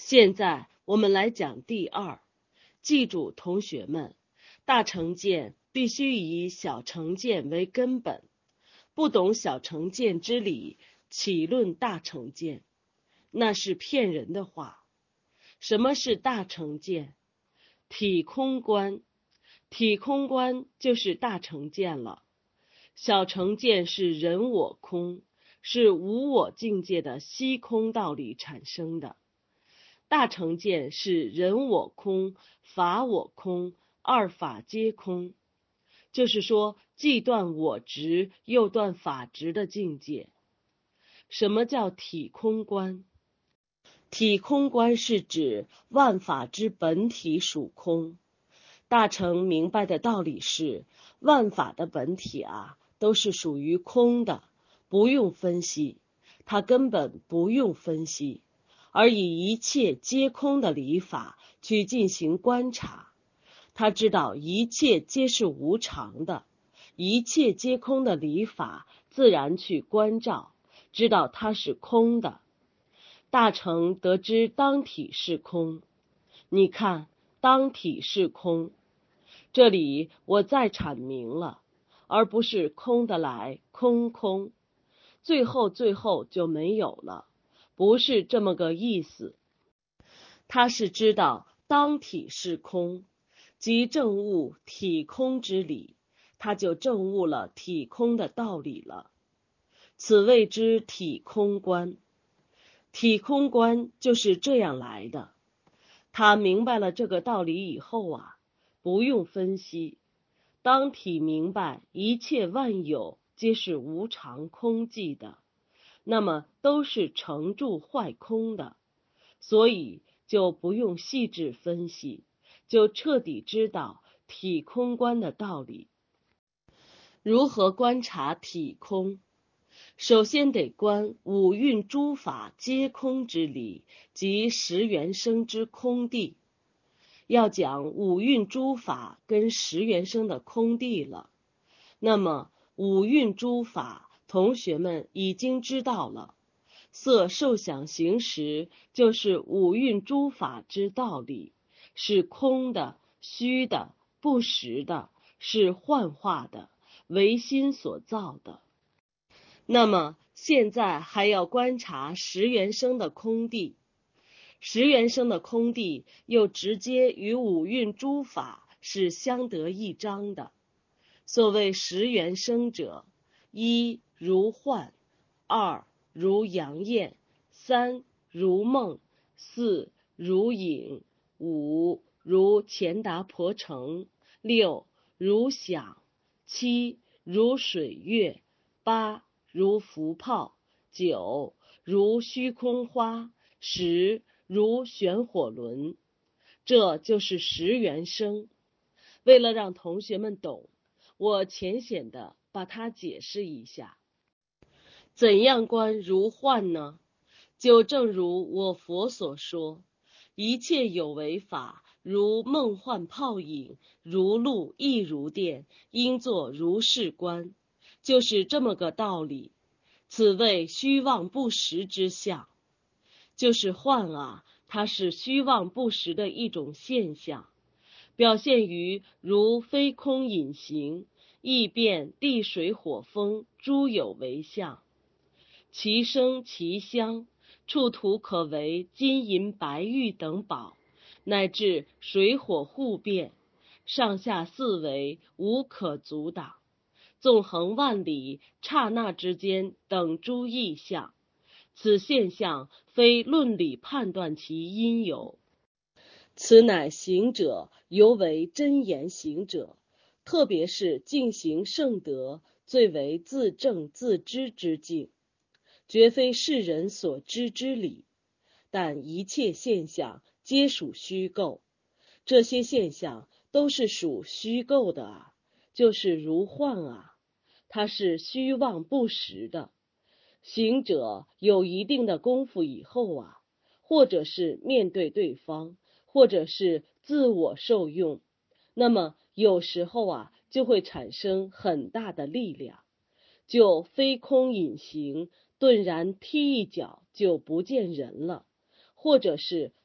现在我们来讲第二，记住同学们，大成见必须以小成见为根本，不懂小成见之理，岂论大成见？那是骗人的话。什么是大成见？体空观，体空观就是大成见了。小成见是人我空，是无我境界的虚空道理产生的。大成见是人我空、法我空、二法皆空，就是说既断我执又断法执的境界。什么叫体空观？体空观是指万法之本体属空。大成明白的道理是，万法的本体都是属于空的，不用分析，它根本不用分析，而以一切皆空的理法去进行观察。他知道一切皆是无常的，一切皆空的理法自然去关照，知道它是空的。大成得知当体是空，你看，当体是空，这里我再阐明了，而不是空的来空空，最后就没有了，不是这么个意思。他是知道当体是空，即证悟体空之理，他就证悟了体空的道理了。此谓之体空观。体空观就是这样来的。他明白了这个道理以后不用分析，当体明白一切万有皆是无常空寂的，那么都是成住坏空的，所以就不用细致分析，就彻底知道体空观的道理。如何观察体空？首先得观五蕴诸法皆空之理，即十缘生之空谛。要讲五蕴诸法跟十缘生的空谛了，那么五蕴诸法同学们已经知道了，色受想行识就是五蕴诸法之道理，是空的、虚的、不实的，是幻化的，唯心所造的。那么现在还要观察十缘生的空谛，十缘生的空谛又直接与五蕴诸法是相得益彰的。所谓十缘生者，一如幻，二如阳焰，三如梦，四如影，五如乾达婆城，六如响，七如水月，八如浮泡，九如虚空花，十如旋火轮。这就是十缘生。为了让同学们懂，我浅显的把它解释一下。怎样观如幻呢？就正如我佛所说，一切有为法，如梦幻泡影，如露亦如电，应作如是观，就是这么个道理。此谓虚妄不实之相。就是幻它是虚妄不实的一种现象，表现于如非空隐形，亦变地水火风诸有为相，其声其香，处途可为金银白玉等宝，乃至水火互变，上下四维无可阻挡，纵横万里，刹那之间等诸异象。此现象非论理判断其因由，此乃行者尤为真言行者，特别是境行圣德，最为自证自知之境，绝非世人所知之理。但一切现象皆属虚构，这些现象都是属虚构的就是如幻它是虚妄不实的。行者有一定的功夫以后或者是面对对方，或者是自我受用，那么有时候就会产生很大的力量，就非空隐形，顿然踢一脚就不见人了，或者是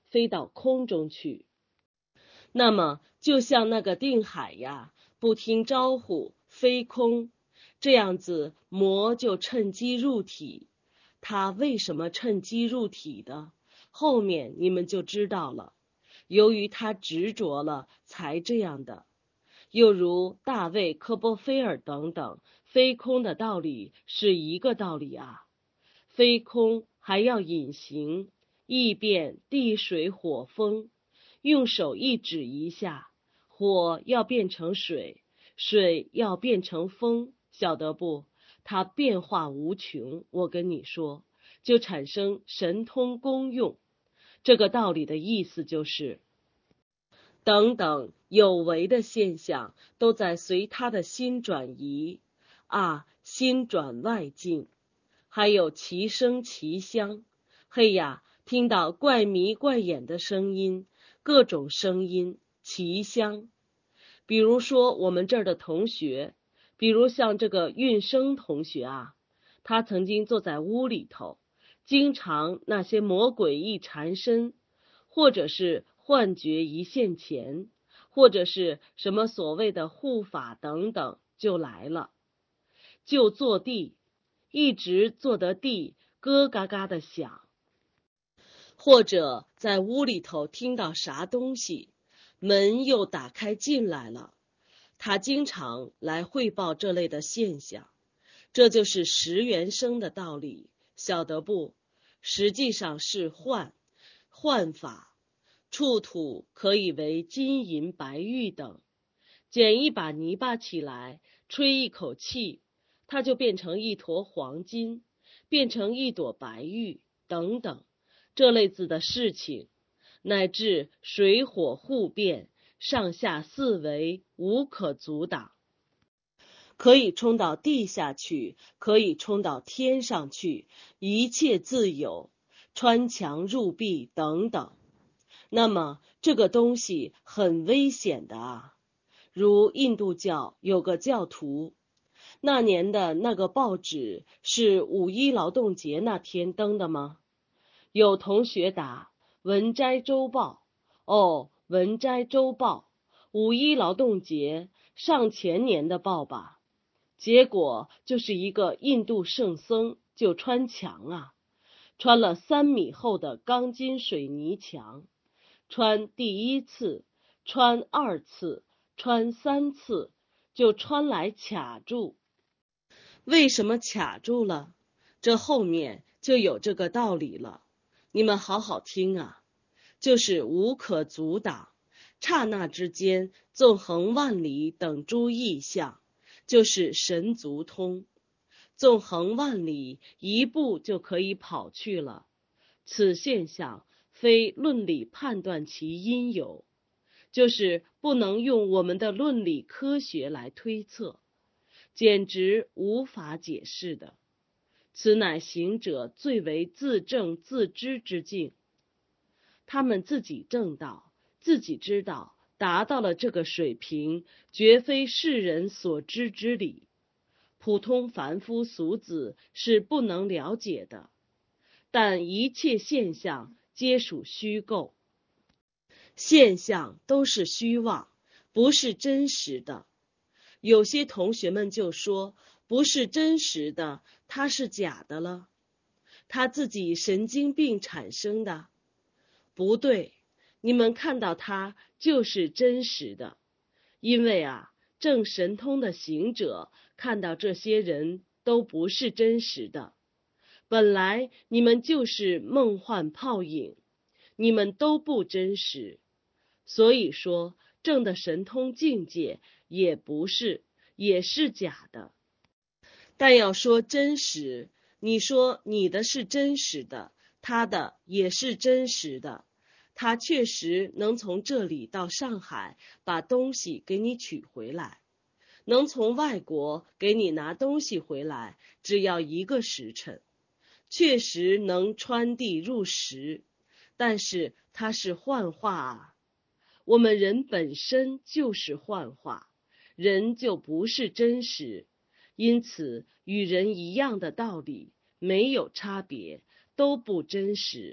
飞到空中去。那么就像那个定海呀，不听招呼飞空，这样子魔就趁机入体。他为什么趁机入体的？后面你们就知道了。由于他执着了，才这样的。又如大卫·科波菲尔等等，飞空的道理是一个道理啊。飞空还要隐形，易变地水火风，用手一指一下，火要变成水，水要变成风，晓得不？它变化无穷，我跟你说，就产生神通功用。这个道理的意思就是，等等有为的现象都在随他的心转移啊，心转外境。还有奇声奇香，嘿呀，听到怪迷怪眼的声音，各种声音奇香。比如说我们这儿的同学，比如像这个运生同学啊，他曾经坐在屋里头，经常那些魔鬼一缠身，或者是幻觉一现前，或者是什么所谓的护法等等就来了，就坐地，一直坐得地咯嘎嘎的响，或者在屋里头听到啥东西，门又打开进来了。他经常来汇报这类的现象，这就是十元生的道理，晓得不？实际上是幻法，触土可以为金银白玉等，捡一把泥巴起来，吹一口气，它就变成一坨黄金，变成一朵白玉等等，这类子的事情，乃至水火互变，上下四维无可阻挡，可以冲到地下去，可以冲到天上去，一切自由，穿墙入壁等等。那么这个东西很危险的啊。如印度教有个教徒，那年的那个报纸是5·1劳动节那天登的吗？有同学答文摘周报，哦，文摘周报，5·1劳动节上前年的报吧。结果就是一个印度圣僧就穿墙啊，穿了3米厚的钢筋水泥墙，穿第1次，穿2次，穿3次，就穿来卡住。为什么卡住了？这后面就有这个道理了，你们好好听啊，就是无可阻挡，刹那之间纵横万里等诸异象，就是神足通，纵横万里，一步就可以跑去了。此现象非论理判断其因由，就是不能用我们的论理科学来推测，简直无法解释的。此乃行者最为自证自知之境，他们自己证道，自己知道，达到了这个水平，绝非世人所知之理，普通凡夫俗子是不能了解的。但一切现象皆属虚构，现象都是虚妄，不是真实的。有些同学们就说，不是真实的，它是假的了，他自己神经病产生的。不对，你们看到它就是真实的，因为啊，正神通的行者看到这些人都不是真实的，本来你们就是梦幻泡影，你们都不真实，所以说正的神通境界也不是，也是假的。但要说真实，你说你的是真实的，他的也是真实的，他确实能从这里到上海把东西给你取回来，能从外国给你拿东西回来，只要1个时辰，确实能穿地入石，但是它是幻化啊。我们人本身就是幻化，人就不是真实，因此与人一样的道理，没有差别，都不真实，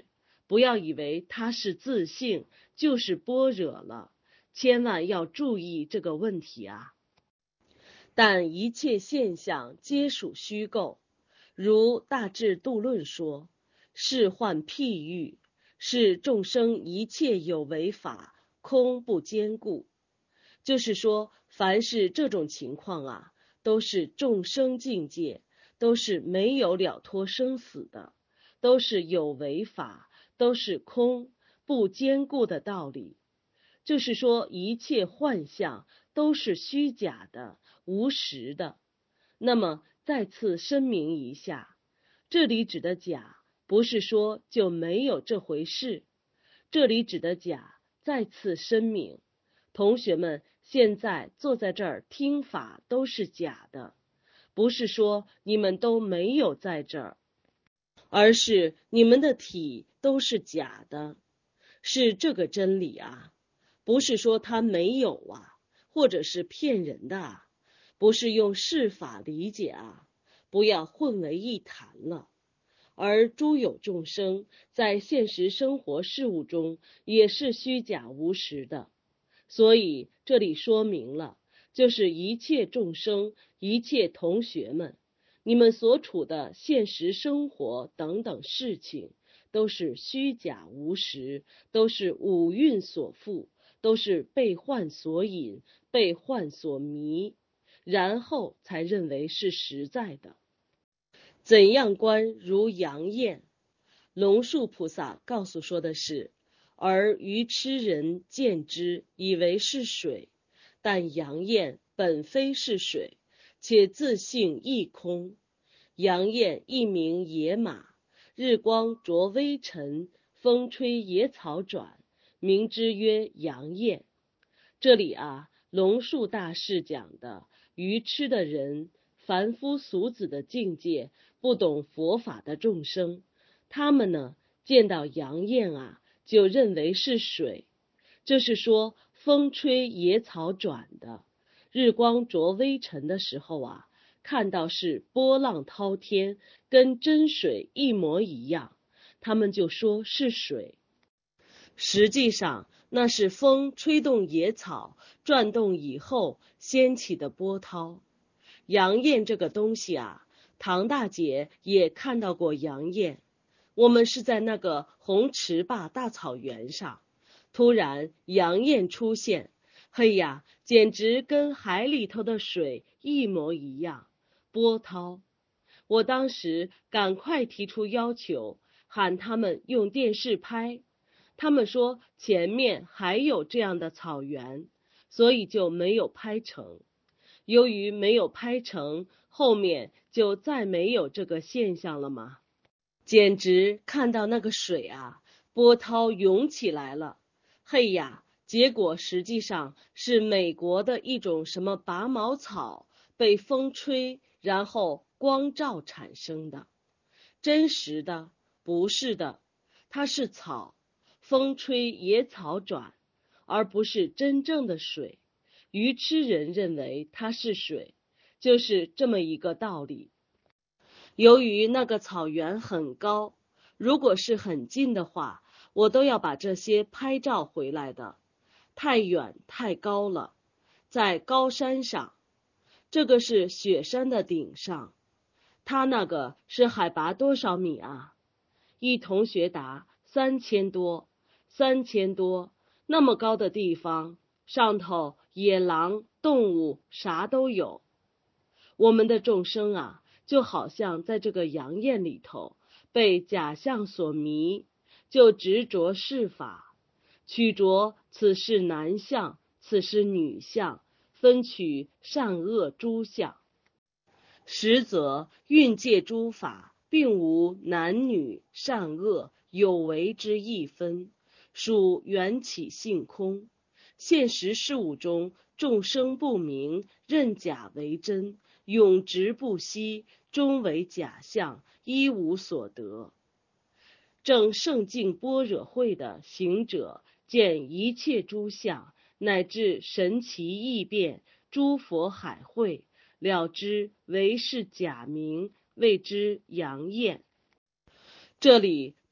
不要以为它是自性，就是般若了，千万要注意这个问题啊。但一切现象皆属虚构，如大智度论说，是幻譬喻，是众生一切有为法，空不坚固。就是说，凡是这种情况啊，都是众生境界，都是没有了脱生死的，都是有为法，都是空不坚固的道理。就是说，一切幻象都是虚假的、无实的。那么再次声明一下，这里指的假，不是说就没有这回事。这里指的假，再次声明，同学们现在坐在这儿听法都是假的，不是说你们都没有在这儿，而是你们的体都是假的，是这个真理啊。不是说它没有啊，或者是骗人的啊，不是用世法理解啊，不要混为一谈了。而诸有众生在现实生活事物中也是虚假无实的，所以这里说明了，就是一切众生、一切同学们，你们所处的现实生活等等事情，都是虚假无实，都是五蕴所缚，都是被幻所引，被幻所迷，然后才认为是实在的。怎样观如阳焰？龙树菩萨告诉说的是，而愚痴人见之，以为是水，但阳焰本非是水，且自性亦空。阳焰一名野马，日光着微尘，风吹野草转，名之曰阳焰。这里啊，龙树大师讲的愚痴的人，凡夫俗子的境界，不懂佛法的众生，他们呢见到阳焰啊，就认为是水。这是说风吹野草转的，日光着微尘的时候啊，看到是波浪滔天，跟真水一模一样，他们就说是水。实际上那是风吹动野草转动以后掀起的波涛。阳焰这个东西啊，唐大姐也看到过阳焰。我们是在那个红池坝大草原上，突然阳焰出现，嘿呀，简直跟海里头的水一模一样，波涛。我当时赶快提出要求，喊他们用电视拍。他们说前面还有这样的草原，所以就没有拍成。由于没有拍成，后面就再没有这个现象了吗？简直看到那个水啊，波涛涌起来了。嘿呀，结果实际上是美国的一种什么拔毛草被风吹，然后光照产生的。真实的不是的，它是草，风吹野草转，而不是真正的水。愚痴人认为它是水，就是这么一个道理。由于那个草原很高，如果是很近的话，我都要把这些拍照回来的。太远太高了，在高山上，这个是雪山的顶上。它那个是海拔多少米啊？一同学答3000多，3000多，那么高的地方，上头野狼、动物啥都有。我们的众生啊，就好像在这个阳焰里头被假象所迷，就执着是法，取着此是男相，此是女相，分取善恶诸相。实则蕴界诸法并无男女善恶有为之一分，属缘起性空。现实事物中众生不明，认假为真，永执不息，终为假象，一无所得。正圣境般若会的行者，见一切诸相，乃至神奇异变，诸佛海会，了知为是假名，谓之阳焰。这里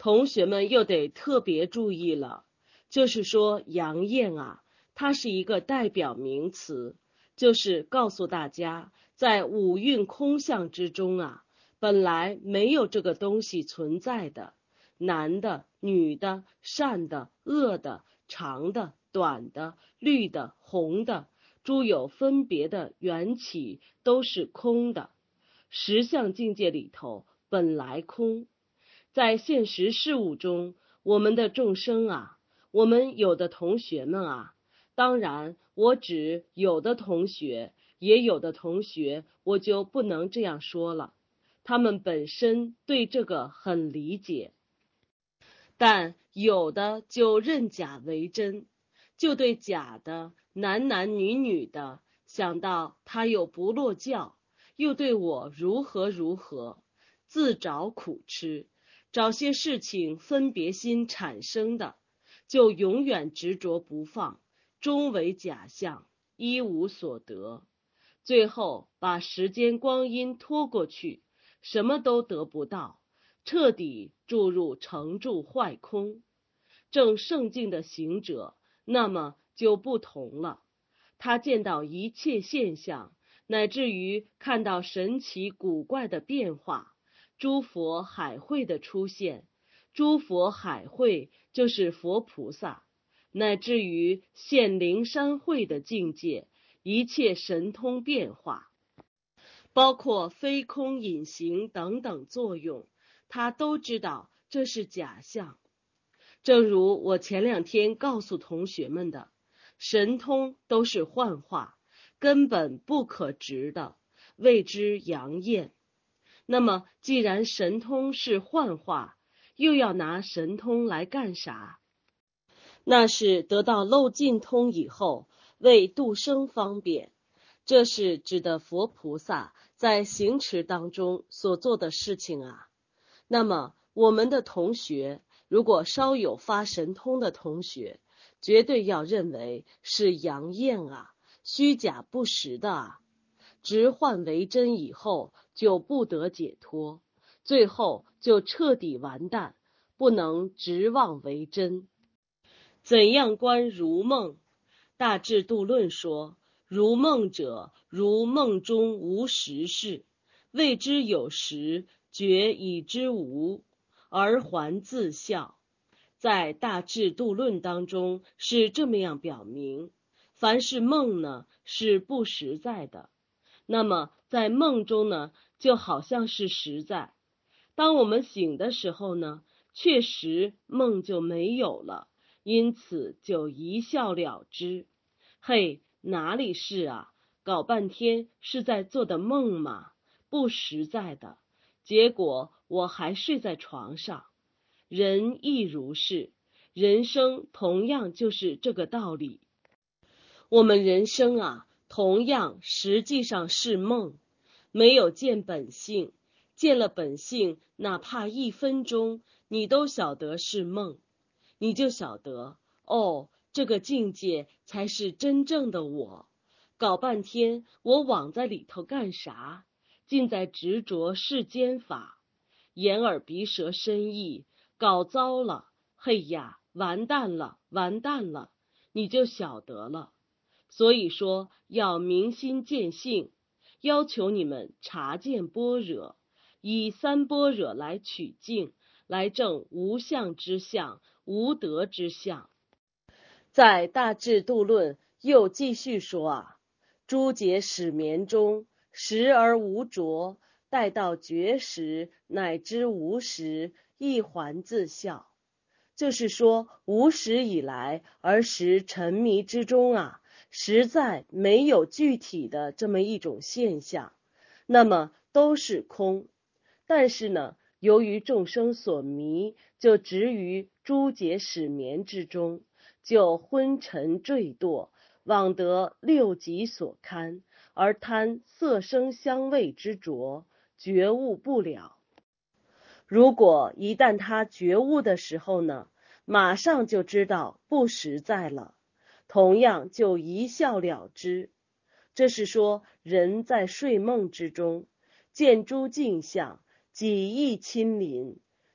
同学们又得特别注意了，就是说阳焰啊，它是一个代表名词，就是告诉大家，在五蕴空相之中啊，本来没有这个东西存在的，男的、女的、善的、恶的、长的、短的、绿的、红的，诸有分别的缘起都是空的。实相境界里头本来空。在现实事物中，我们的众生啊，我们有的同学们啊，当然我指有的同学，也有的同学我就不能这样说了，他们本身对这个很理解，但有的就认假为真，就对假的男男女女的想到他又不落教，又对我如何如何，自找苦吃，找些事情分别心产生的，就永远执着不放，终为假象，一无所得，最后把时间光阴拖过去，什么都得不到，彻底注入成住坏空。正圣境的行者，那么就不同了，他见到一切现象，乃至于看到神奇古怪的变化，诸佛海会的出现，诸佛海会就是佛菩萨，乃至于现灵山会的境界，一切神通变化，包括飞空隐形等等作用，他都知道这是假象。正如我前2天告诉同学们的，神通都是幻化，根本不可执的，谓之阳焰。那么既然神通是幻化，又要拿神通来干啥？那是得到漏尽通以后，为度生方便，这是指的佛菩萨在行持当中所做的事情啊。那么我们的同学，如果稍有发神通的同学，绝对要认为是阳焰啊，虚假不实的啊，直换为真以后就不得解脱，最后就彻底完蛋，不能直妄为真。怎样观如梦？大智度论说，如梦者，如梦中无实事，谓之有实，觉以之无，而还自笑。在大智度论当中是这么样表明，凡是梦呢，是不实在的。那么在梦中呢，就好像是实在。当我们醒的时候呢，确实梦就没有了，因此就一笑了之。嘿，哪里是啊？搞半天是在做的梦嘛，不实在的。结果我还睡在床上。人亦如是，人生同样就是这个道理。我们人生啊，同样实际上是梦，没有见本性，见了本性，哪怕1分钟，你都晓得是梦，你就晓得，哦，这个境界才是真正的我。搞半天，我枉在里头干啥？尽在执着世间法，眼耳鼻舌身意，搞糟了，嘿呀，完蛋了，完蛋了，你就晓得了。所以说要明心见性，要求你们察见般若，以3般若来取境，来证无相之相，无德之相。在大智度论又继续说啊，诸劫始眠中，时而无着，待到觉时，乃知无时，亦还自笑。就是说无始以来，儿时沉迷之中啊，实在没有具体的这么一种现象，那么都是空。但是呢，由于众生所迷，就执于诸劫始眠之中，就昏沉坠堕，妄得6极所堪，而贪色声香味之着，觉悟不了。如果一旦他觉悟的时候呢，马上就知道不实在了，同样就一笑了之。这是说人在睡梦之中，见诸镜像，几亿亲临，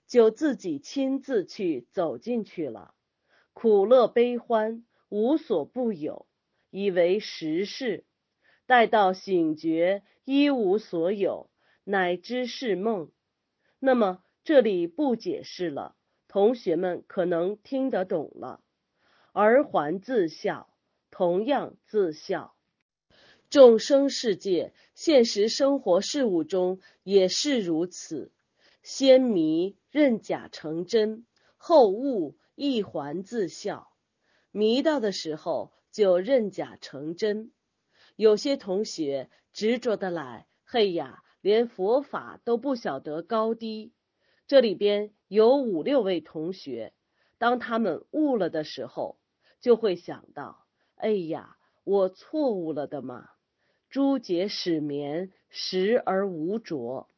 就自己亲自去走进去了，苦乐悲欢无所不有，以为实事。待到醒觉，一无所有，乃知是梦。那么这里不解释了，同学们可能听得懂了。而还自笑，同样自笑。众生世界，现实生活事物中也是如此。先迷认假成真，后悟亦还自笑。迷到的时候就认假成真。有些同学执着的来，嘿呀，连佛法都不晓得高低。这里边有5、6位同学，当他们悟了的时候，就会想到，哎呀，我错误了的嘛。诸劫始眠，时而无着。